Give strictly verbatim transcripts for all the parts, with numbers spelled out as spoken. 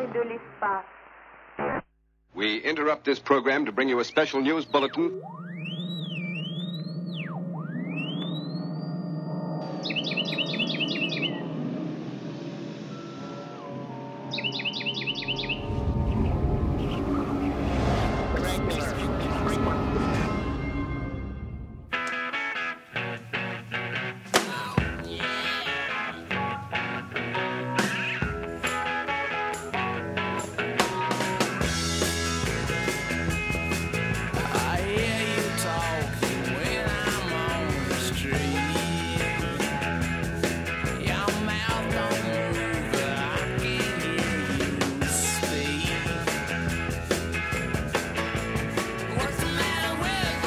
de l'espace. We interrupt this program to bring you a special news bulletin. What's the matter with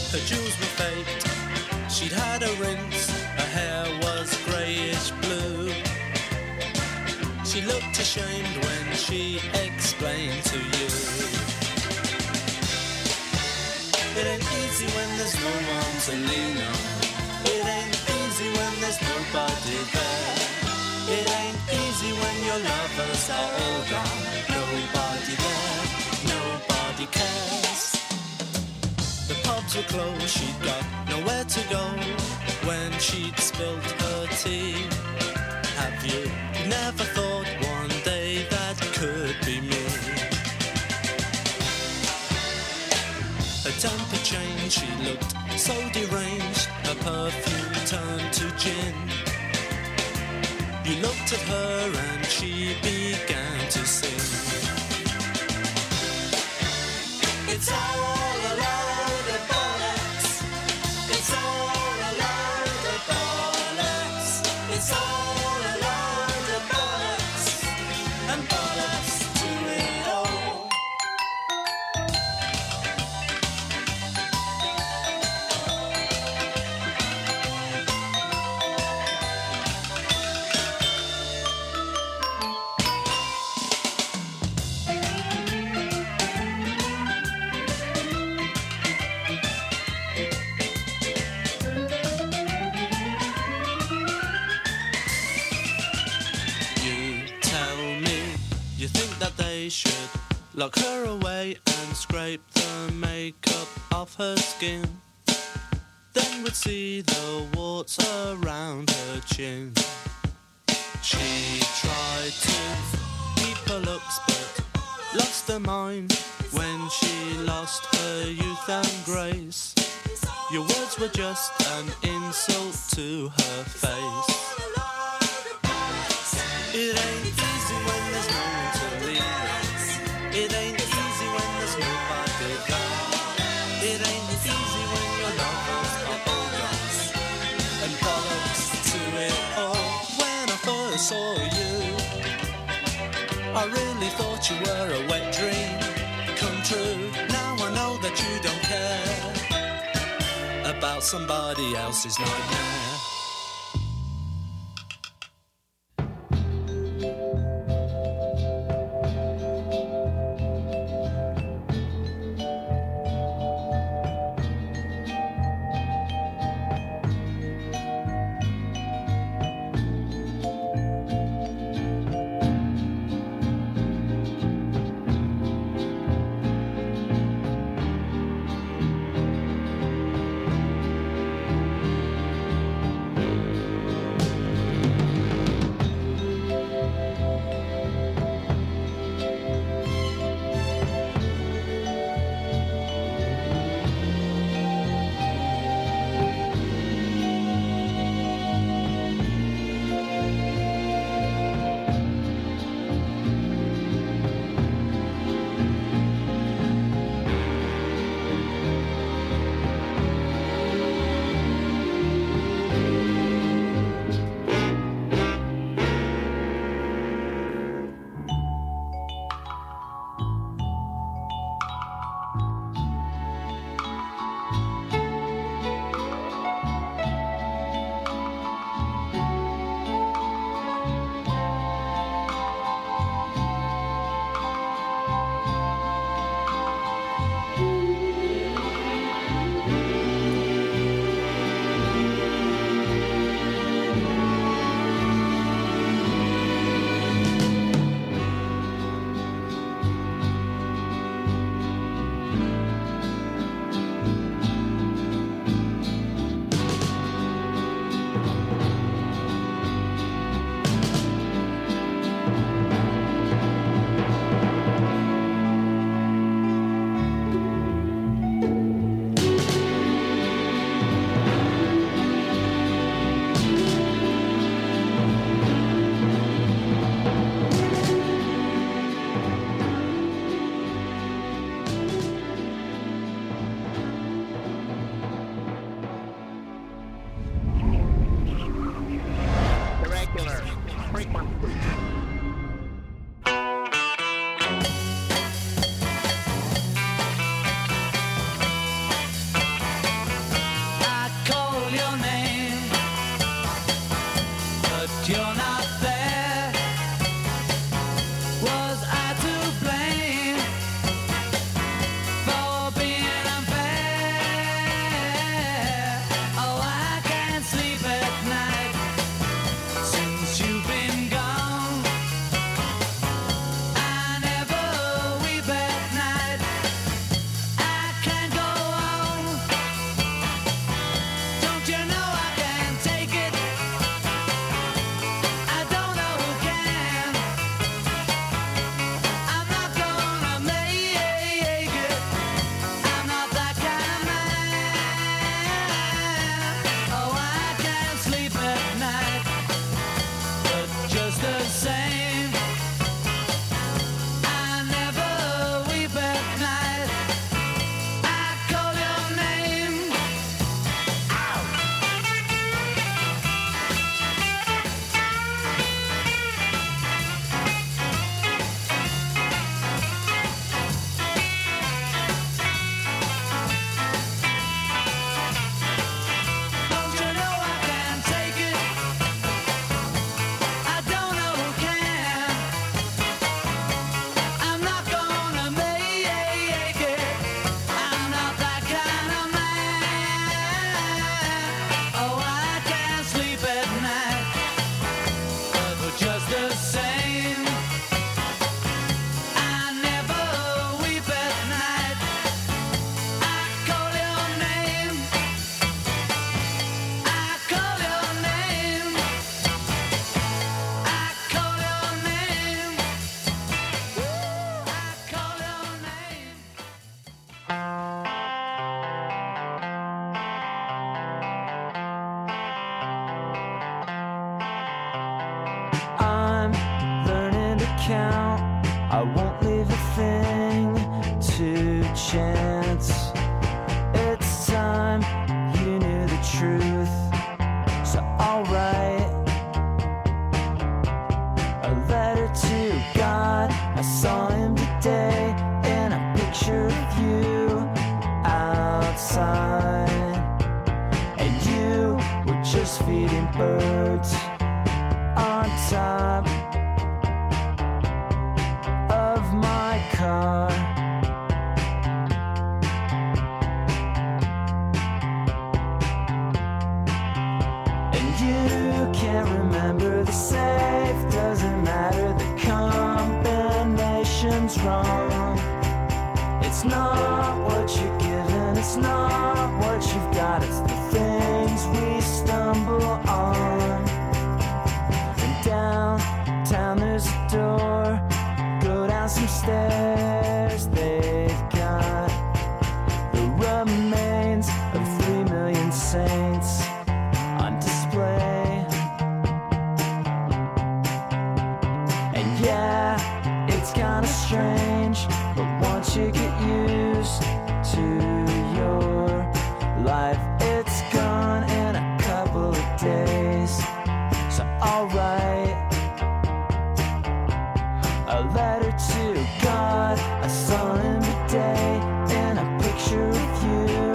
her jewels were faked. She'd had a rinse, her hair was greyish blue. She looked ashamed when she explained to you. It ain't easy when there's no one to lean on. It ain't easy when there's nobody there. It ain't easy when your lovers are all gone. Nobody there, nobody cares. The pubs were closed, she'd got nowhere to go when she'd spilt her tea. Have you never thought one day that could be me? Her temper changed, she looked so deranged. Her perfume turned to gin. You looked at her and she began to sing. It's all a load of bollocks. It's all a load of bollocks. It's all a load of bollocks. And bollocks to it all. Should lock her away and scrape the makeup off her skin. Then we'd see the warts around her chin. She tried to keep her looks but lost her mind when she lost her youth and grace. Your words were just an insult to her face. It ain't easy when there's no one to lean on. It ain't easy when there's nobody there. It ain't easy when your lovers are all gone. And bollocks to it all. When I first saw you, I really thought you were a wet dream come true. Now I know that you don't care about somebody else's nightmare. I won't leave a thing to chance. It's time you knew the truth. So I'll write a letter to God. I saw him today in a picture of you outside, and you were just feeding birds on top of my car. And you can't remember the safe, doesn't matter, the combination's wrong. It's not what you're given, it's not what you've got, it's the things we stumble on. And downtown there's a door, go down some stairs, they've got the remains of three million saints on display. And yeah, it's kinda strange, but once you get used to your life, it's gone in a couple of days. So I'll write a letter to God. I saw him today in a picture of you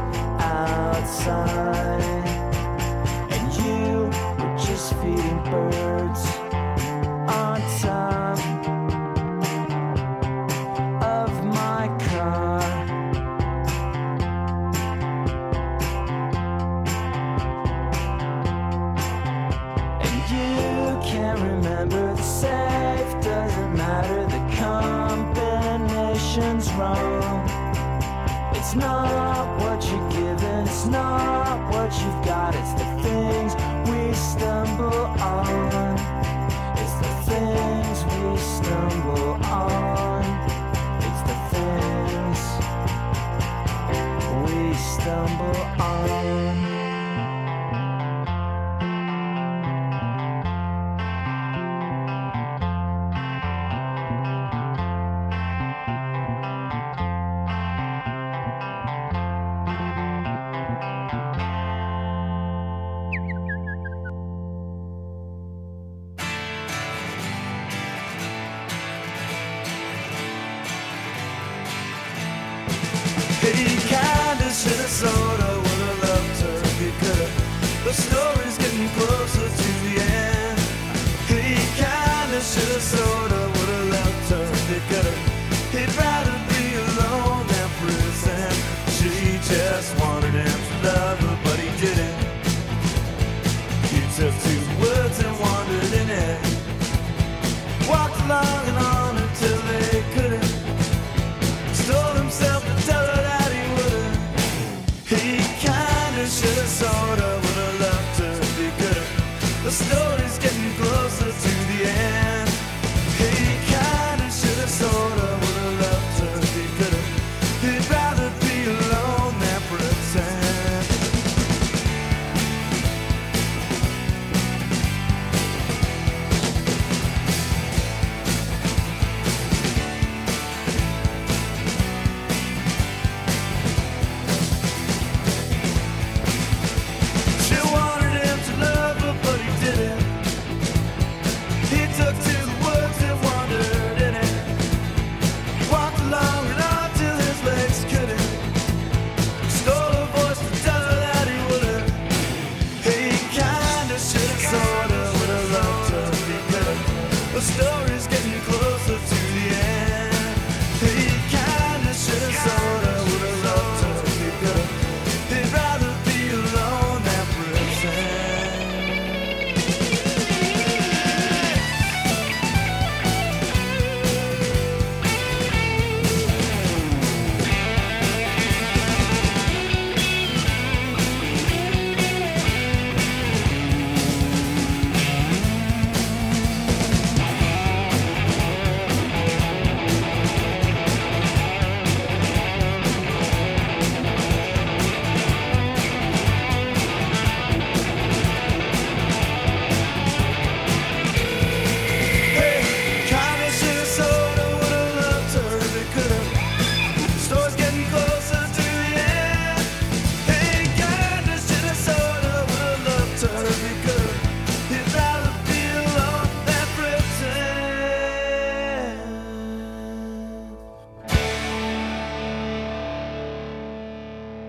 outside, and you were just feeding birds on top of my car. And you can't remember the safe, doesn't matter, the combination's wrong. It's not what you're given, it's not what you've got, it's the things we stumble on. It's the things we stumble on. It's the things we stumble on. He kinda shoulda, sorta, woulda loved her. He coulda. The story's getting closer to the end. He kinda shoulda, sorta, woulda loved her. He coulda. He'd rather be alone than prison. She just wanted him to love her, but he didn't. He took two words and wandered in it. Walked along and on until they couldn't. Stole himself to tell her that he wouldn't. He kinda shoulda, sorta, woulda loved her. He coulda. The story's getting closer to the end. He kinda shoulda, sorta, woulda loved her. He coulda. He'd rather be alone than pretend. She wanted him to love her, but he didn't.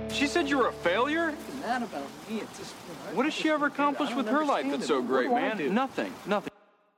She said you were a failure? It's not about me. It's just. You know, What has she ever accomplished with her life that's so great, man? Nothing. Nothing.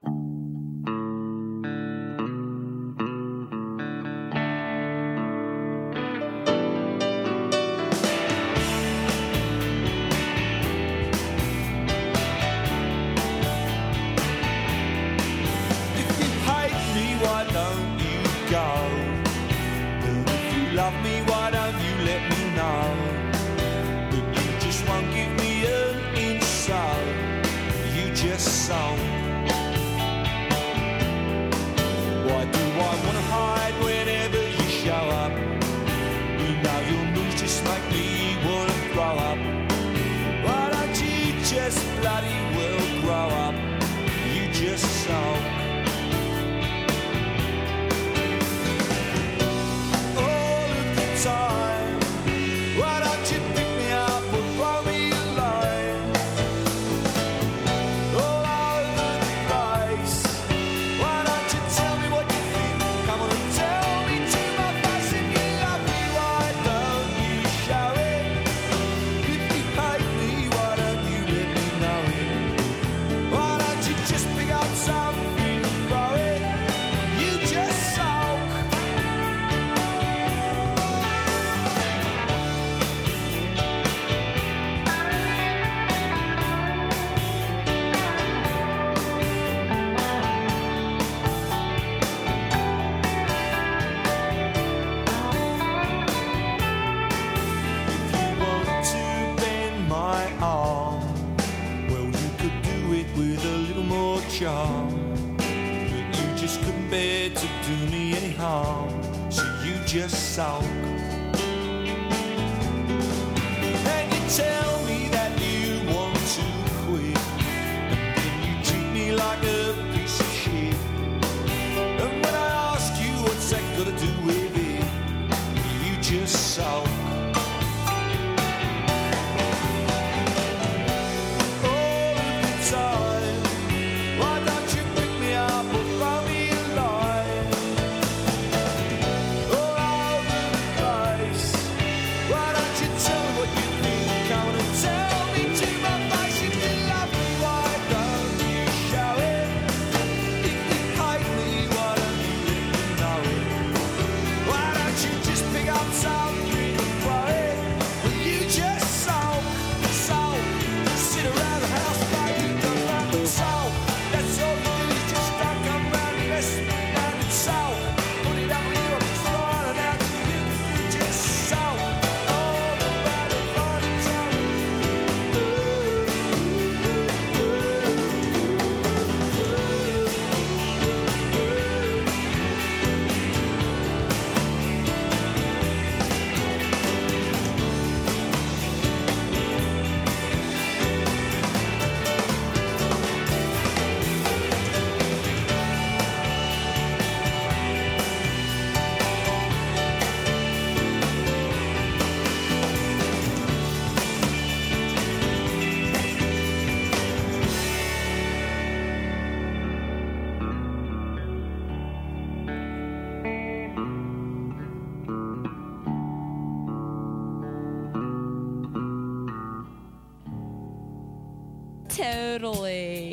Totally.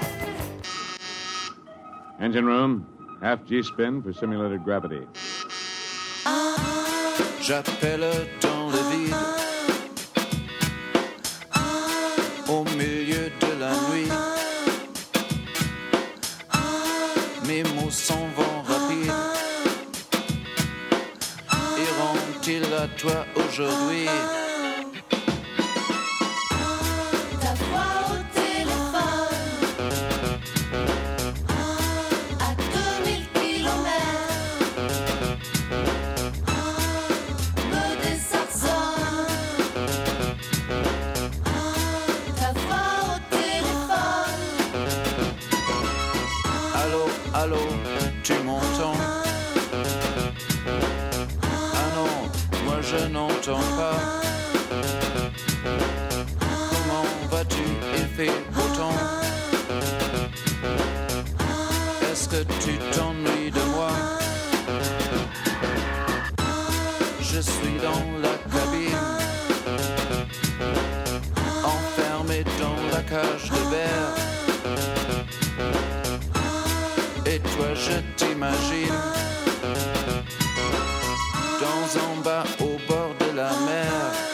Engine room, half G-spin for simulated gravity. J'appelle dans le vide, au milieu de la nuit. Mes mots s'en vont rapides. Iront-ils à toi aujourd'hui? Allô, tu m'entends? Ah non, moi je n'entends pas. Comment vas-tu? Il fait beau temps. Est-ce que tu t'ennuies de moi? Je suis dans la cabine. cage de verre. Et toi je t'imagine dans en bas au bord de la mer.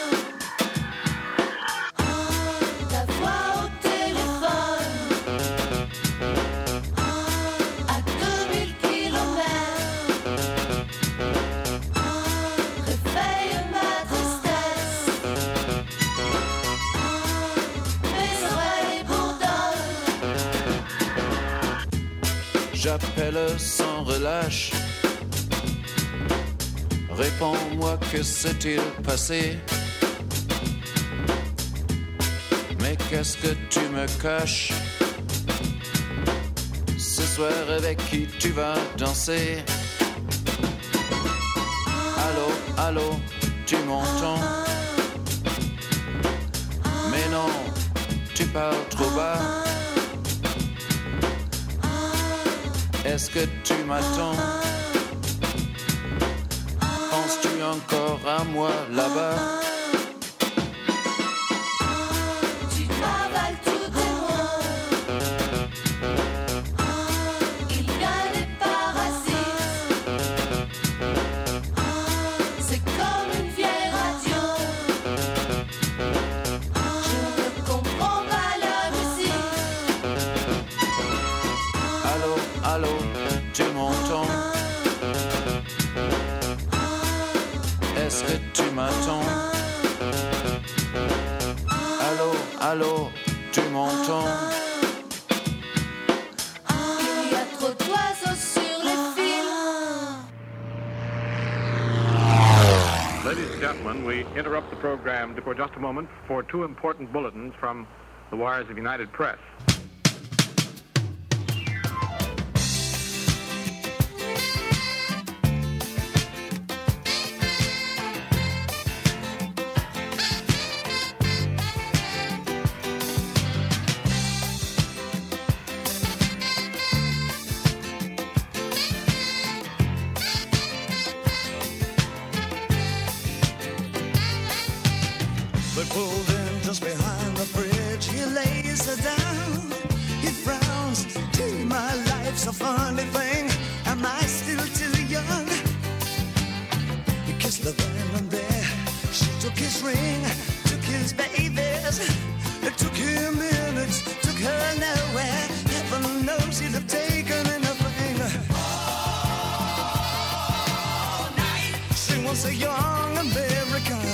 J'appelle sans relâche. Réponds-moi, que s'est-il passé? Mais qu'est-ce que tu me caches? Ce soir, avec qui tu vas danser? Allô, allô, tu m'entends? Mais non, tu parles trop bas. Est-ce que tu m'attends? Penses-tu encore à moi là-bas? Tu travailles tout des mois. Il y a des parasites. C'est comme une vieille radio. Je ne comprends pas la musique. Allô, allô, tu m'entends? Est-ce que tu m'attends? Allô, allô, tu m'entends? Il y a trop d'oiseaux sur les fils. Ladies and gentlemen, we interrupt the program for just a moment for two important bulletins from the wires of United Press. They pulled in just behind the bridge. He lays her down. He frowns. Gee, my life's a funny thing. Am I still too young? He kissed the then and there. She took his ring, took his babies. It took him minutes, took her nowhere. Heaven knows he'd have taken anything. All night. She was a young American.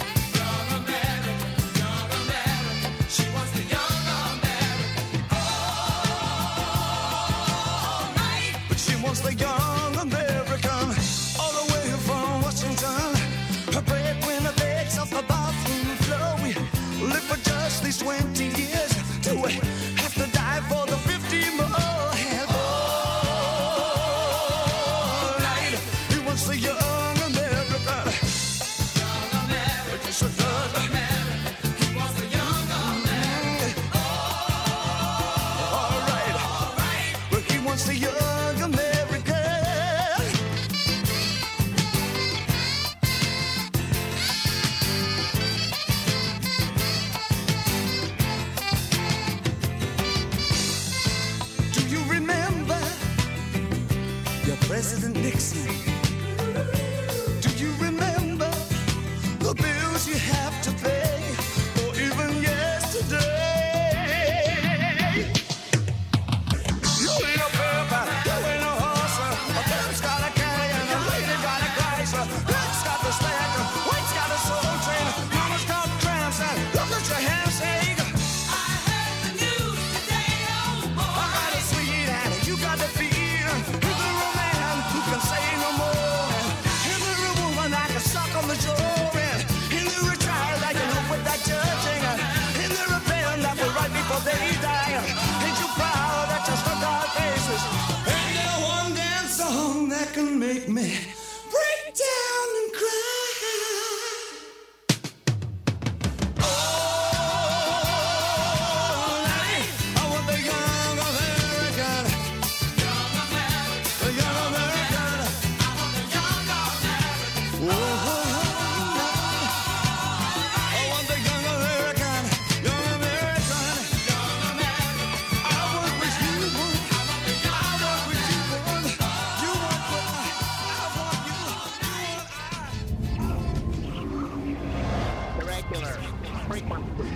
The young American, all the way from Washington. Her breadwinner begs off the bathroom floor. We live for just these twenty years. Do we have to die for the fifty more? And all night, he wants the young American. Young American, so does American. He wants the young American. All right, all right. Well, he wants the young American. President Nixon, do you remember the bills you have to pay, or even yesterday? You ain't a pepper, you ain't a horse, a pep's got a carry and a lady got a Chrysler. Black's got the spectrum, white's got a soul train, mama's got cramps and look at your handshake. I heard the news today, oh boy. I got a sweet and you got the feel. Who can say no more? And every woman I can suck on the jaw, and in the retired I Singular frequency.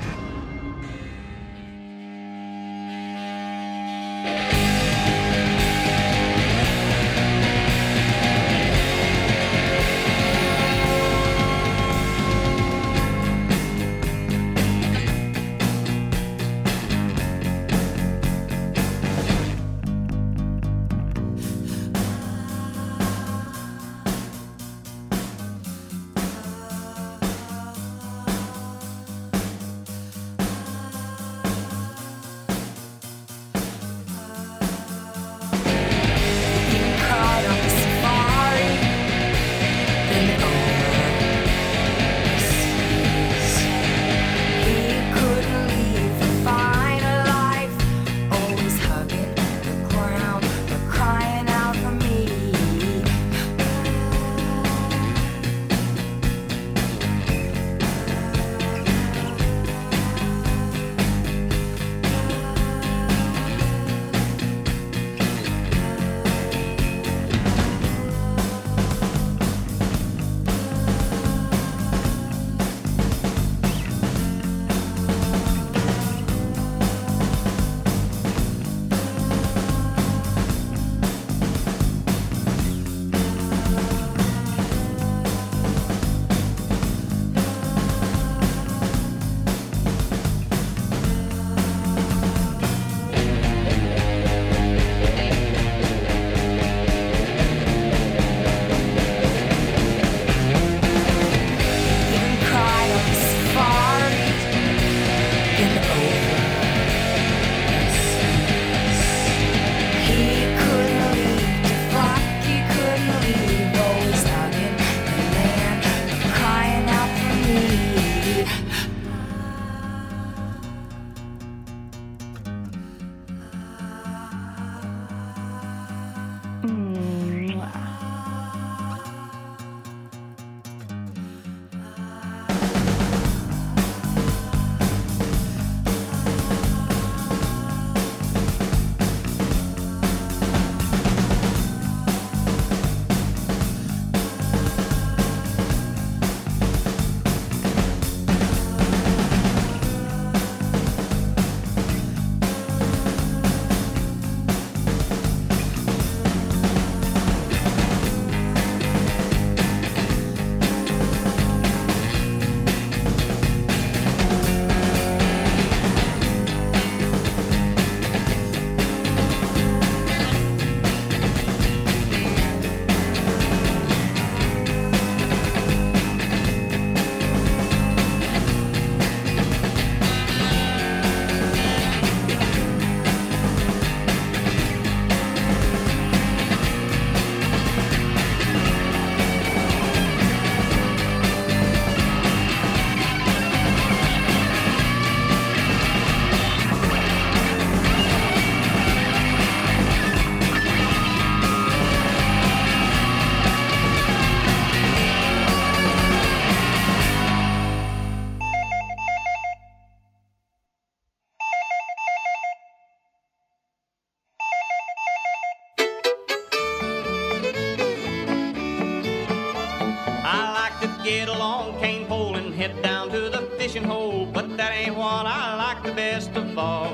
get a long cane pole and head down to the fishing hole, but that ain't what I like the best of all.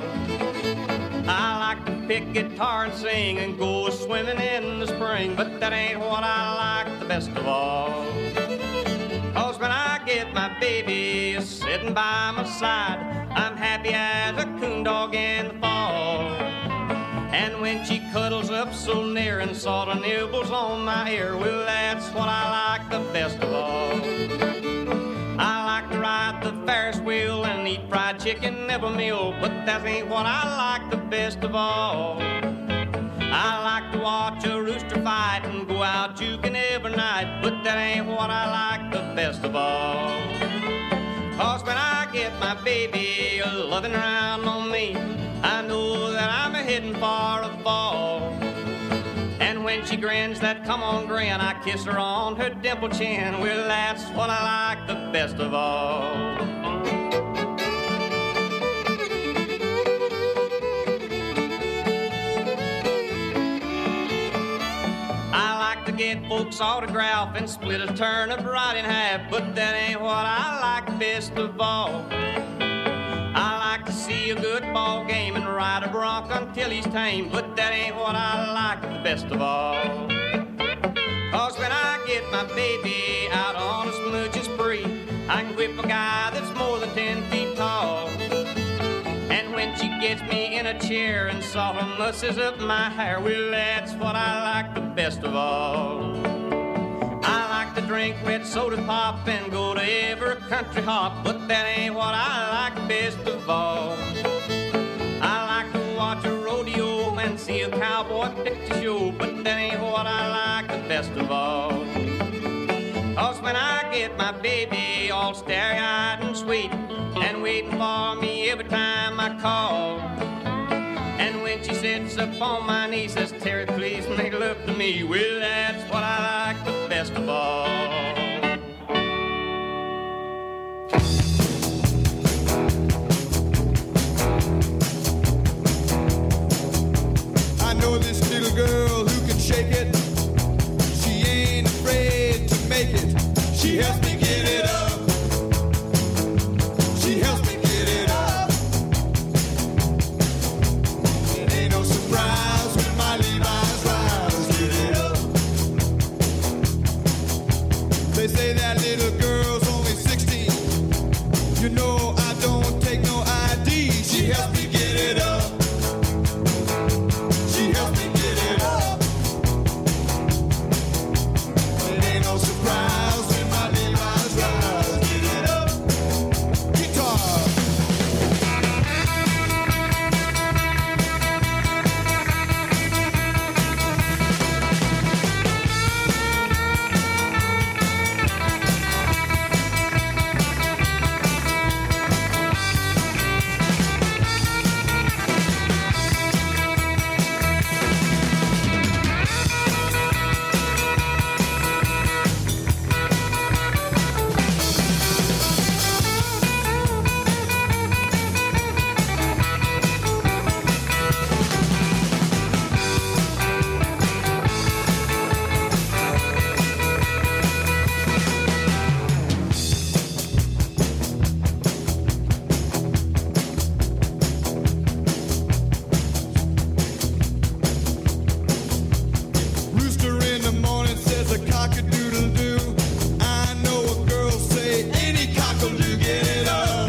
I like to pick guitar and sing and go swimming in the spring, but that ain't what I like the best of all. Cause when I get my baby sitting by my side, I'm happy as a coon dog in the fall. And when she cuddles up so near and sort of nibbles on my ear, well, that's what I like the best of all. I like to ride the Ferris wheel and eat fried chicken every meal, but that ain't what I like the best of all. I like to watch a rooster fight and go out juking every night, but that ain't what I like the best of all. Cause when I get my baby loving around on me, I know that I'm heading for a fall. And when she grins that come on grin, I kiss her on her dimple chin. Well, that's what I like the best of all. dead folks' autograph and split a turnip right in half. But that ain't what I like best of all. I like to see a good ball game and ride a bronc until he's tame. But that ain't what I like the best of all. Cause when I get my baby out on a smooching spree, I can whip a guy that's more than ten feet tall. And when she gets me in a chair and soft musses up my hair, well, that's what I like the best of all. I like to drink red soda pop and go to every country hop, but that ain't what I like best of all. I like to watch a rodeo and see a cowboy picture show, but that ain't what I like the best of all. Cause when I get my baby all starry-eyed and sweet and waiting for me every time I call, and when she sits up on my knee says, Terry, please make love to me, well, that's what I like the best of all. I know this little girl who can shake it. She ain't afraid to make it. She helps me get it up. She helps me get it up. It ain't no surprise when my Levi's rise. Get it up. They say that little girl's only sixteen. You know I don't take no I D. She helps me get it up. She helps me get it up. It ain't no surprise when my Levi's rise. Get it up. Guitar. Rooster in the morning says a cock-a-doodle-doo. I know a girl say any cock-a-doo, get it up.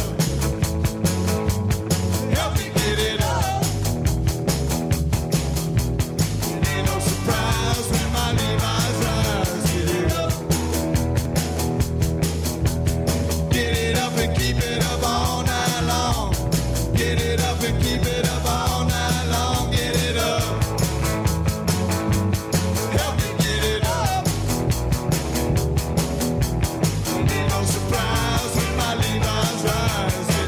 Help me get it up. It ain't no surprise when my Levi's rise. Get it up. Get it up and keep it up all night long. Get it up and keep it up all night long. Get it up. Help me get it up. It ain't no surprise when my Levi's rise. Get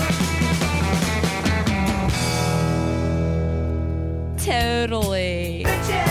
it up. Totally.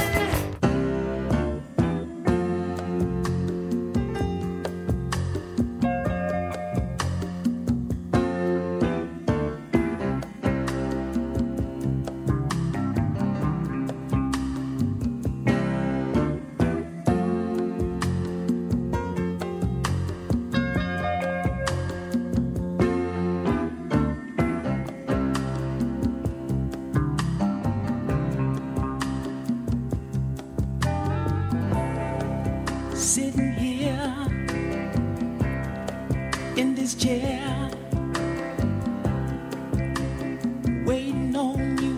Sitting here in this chair, waiting on you,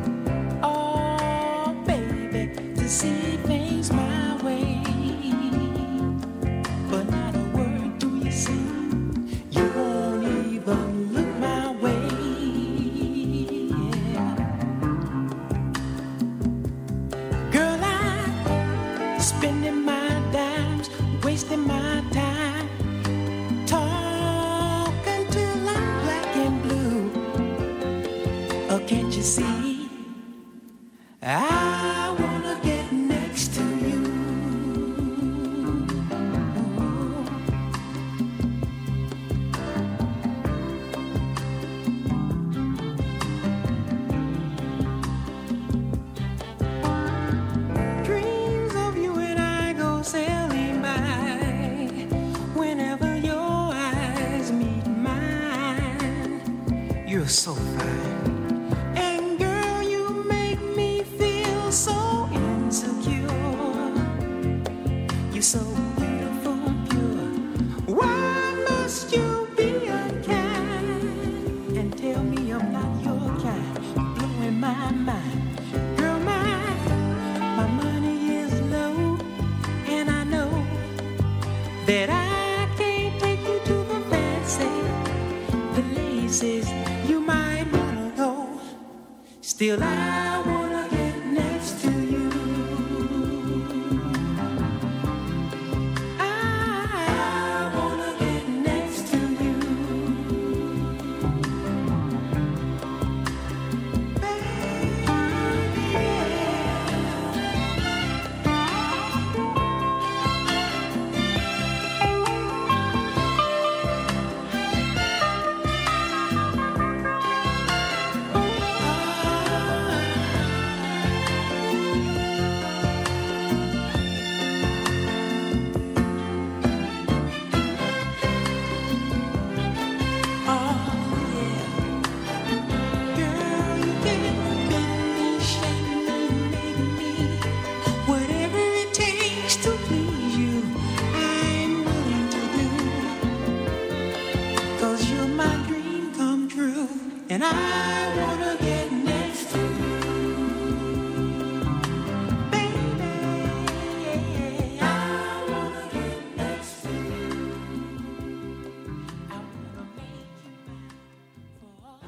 oh baby, to see things my way. But not a word do you say, you won't even look my way. Girl, I'm spending my dimes, wasting my time talking You're so fine. And girl, you make me feel so insecure. You're so beautiful and pure. Why must you be unkind and tell me I'm not your kind? Blowing my mind. Girl, my, my money is low, and I know that I can't take you to the fancy places you might wanna go. Still, I wanna get next to you. I wanna get next to you. Whatever it takes to please you, I'm willing to do. 'Cause you're my dream come true, and I wanna get next to you. Baby, I wanna get next to you. I wanna make you mine for all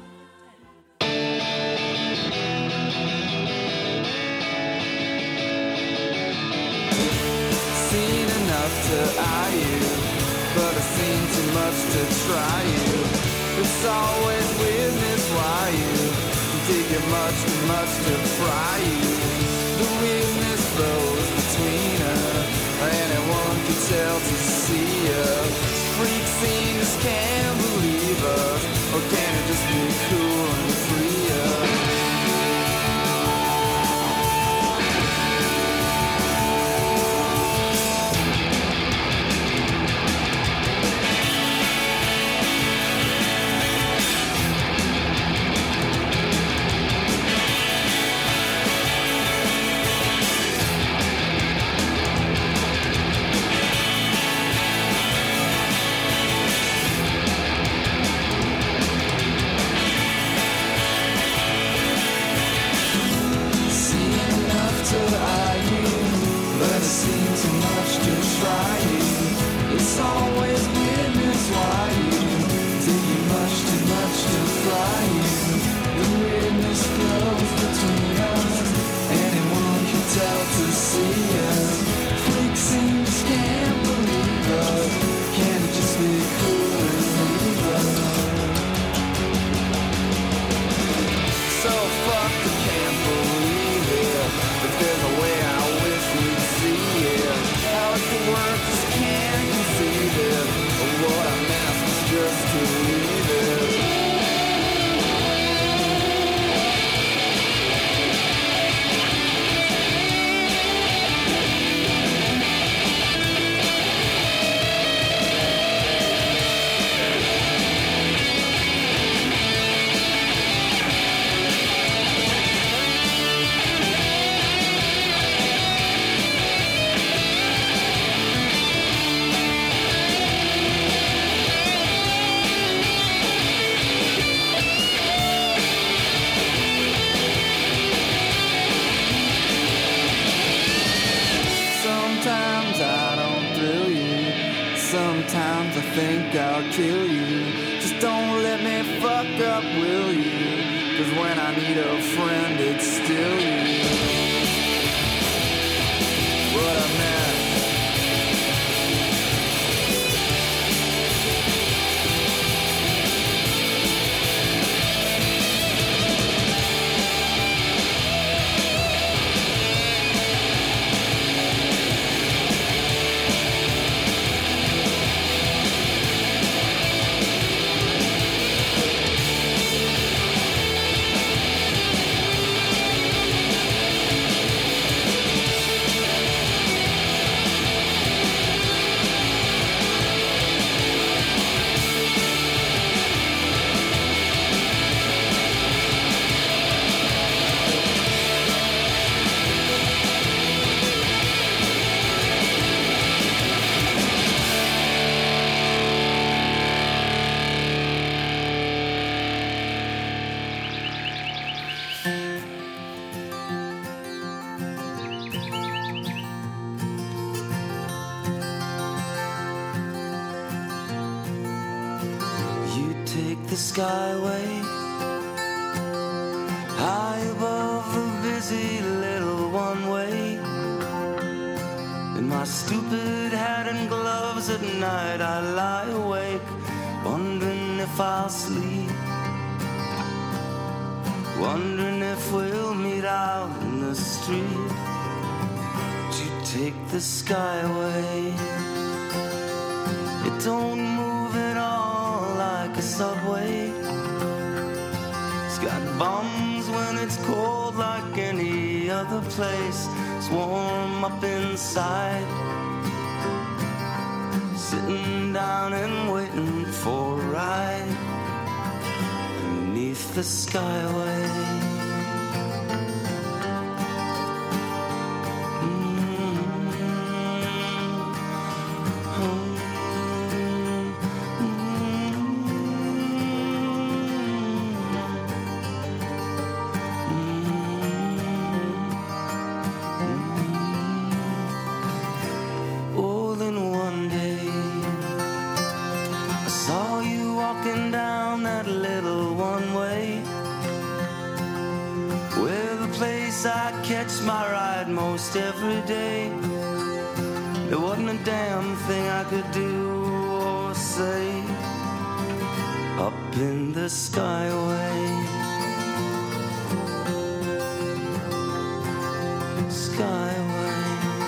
Seen enough to eye you, but I've seen too much to try you. It's always weirdness why you dig it much too much to fry you. The weirdness flows between us, anyone can tell to see us. Freak scenes can't believe us, or can it just be cool and free us? Sometimes I think I'll kill you. Just don't let me fuck up, will you? 'Cause when I need a friend, it's still you. What I meant. the skyway, high above the busy little one-way. In my stupid hat and gloves at night I lie awake, wondering if I'll sleep, wondering if we'll meet out in the street. To take the skyway, it don't move at all like a subway. It's got bums when it's cold like any other place. It's warm up inside, sitting down and waiting for a ride beneath the skyway. I catch my ride most every day. There wasn't a damn thing I could do or say up in the skyway. Skyway,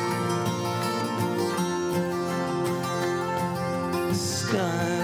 skyway.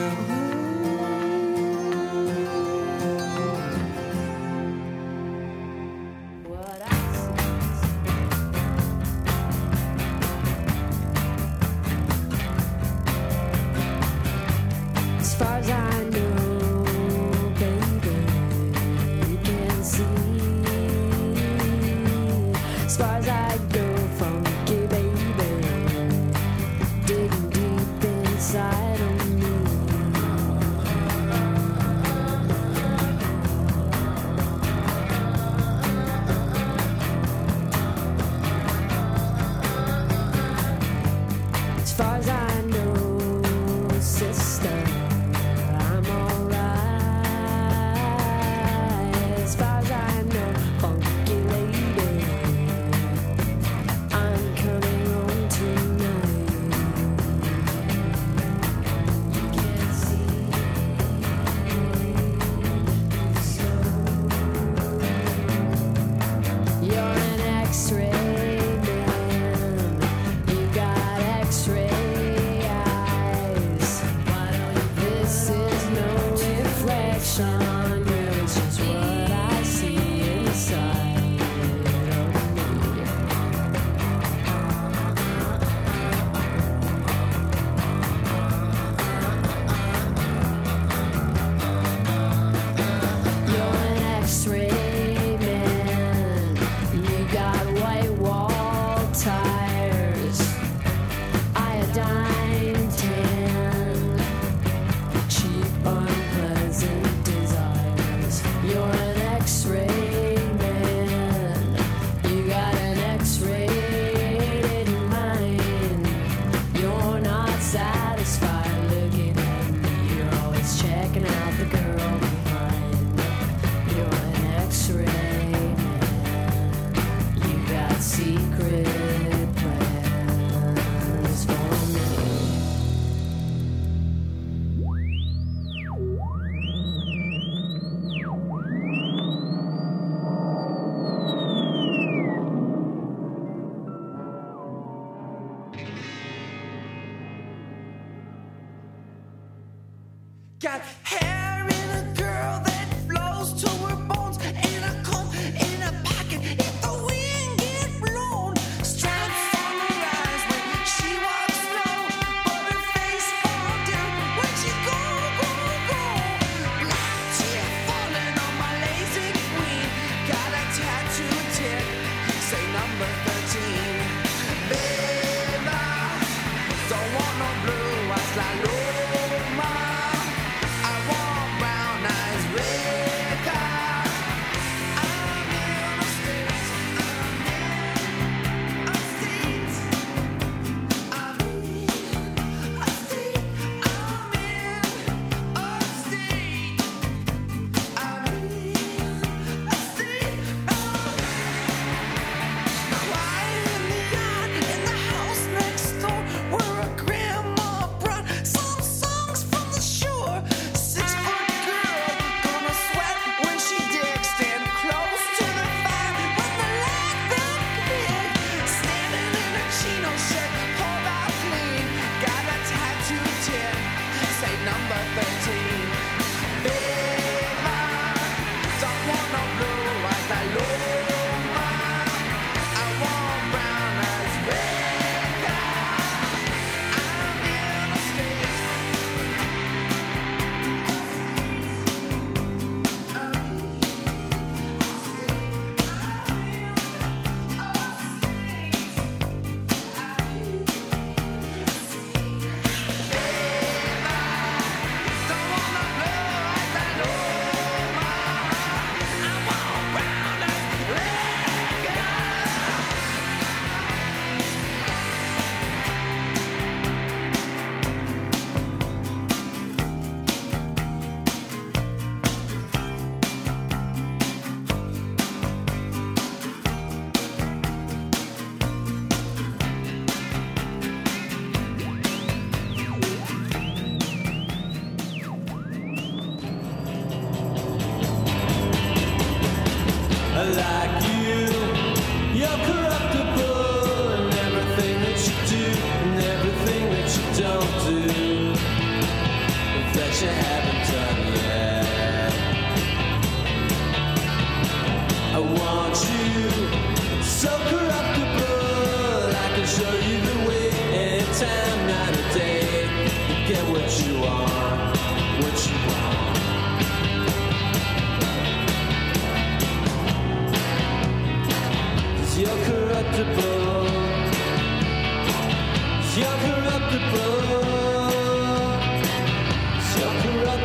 Got hair in a girl that flows to her bones, and a comb in a pocket if the wind get blown. Straps on her eyes when she walks slow, but her face fall down when she go, go, go. Black tear falling on my lazy queen. Got a tattoo tip, say number thirteen. Baby, don't want no blue eyes like Loma. I want brown eyes, red car. like you. You're corruptible in everything that you do and everything that you don't do that you haven't done yet. I want you so corruptible, I can show you the way anytime, night or day. You get what you want, what you want. You're corruptible. You're corruptible. You're corruptible.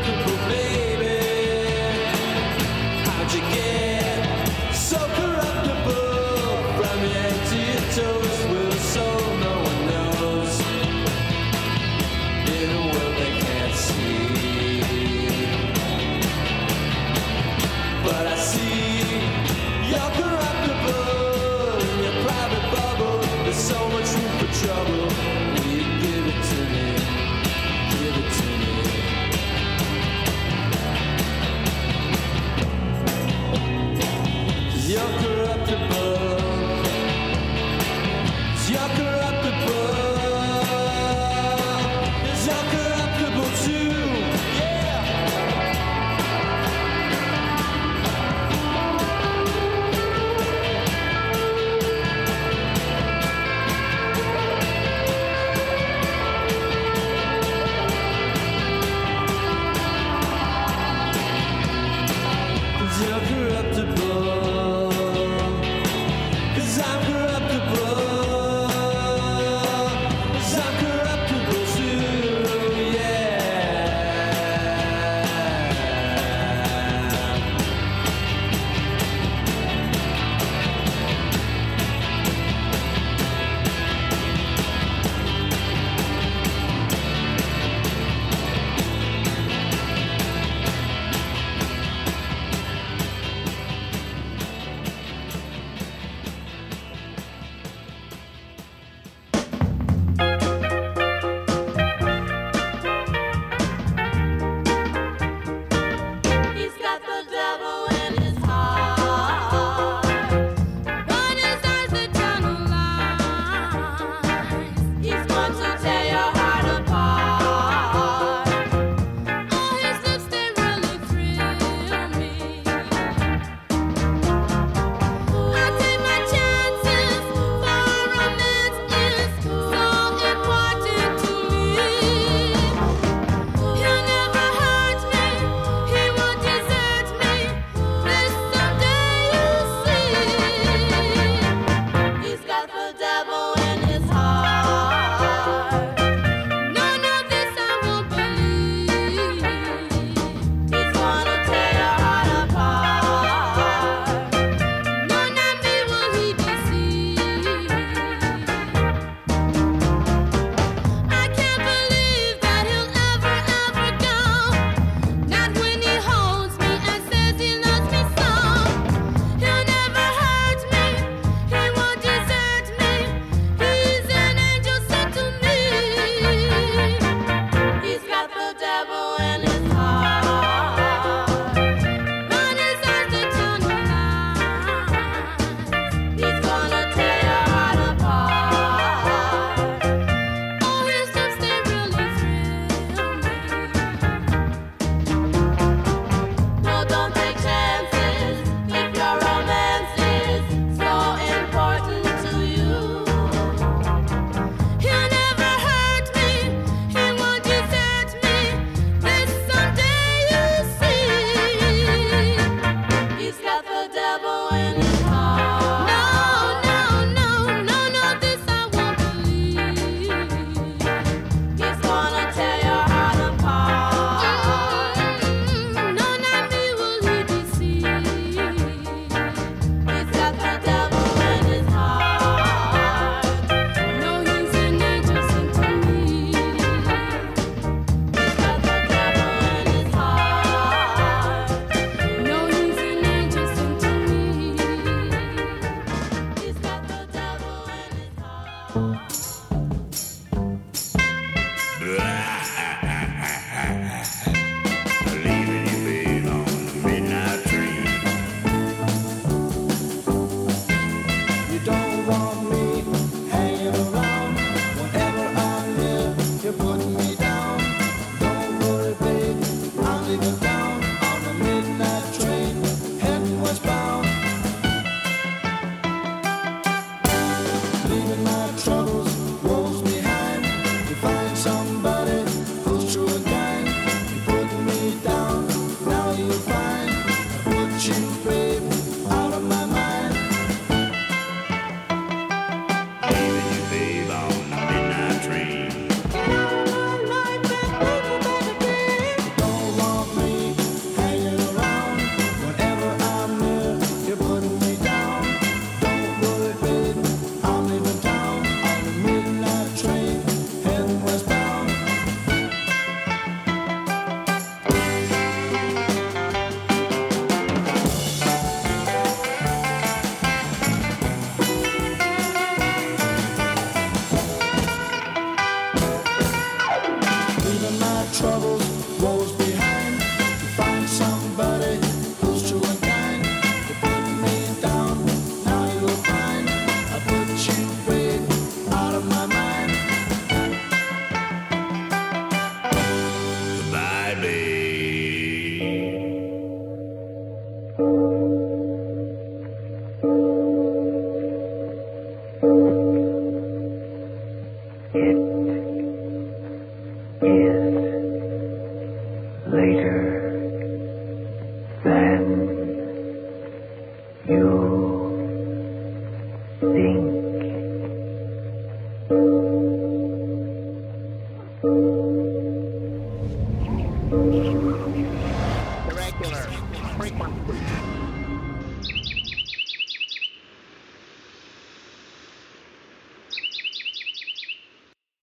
Irregular frequency.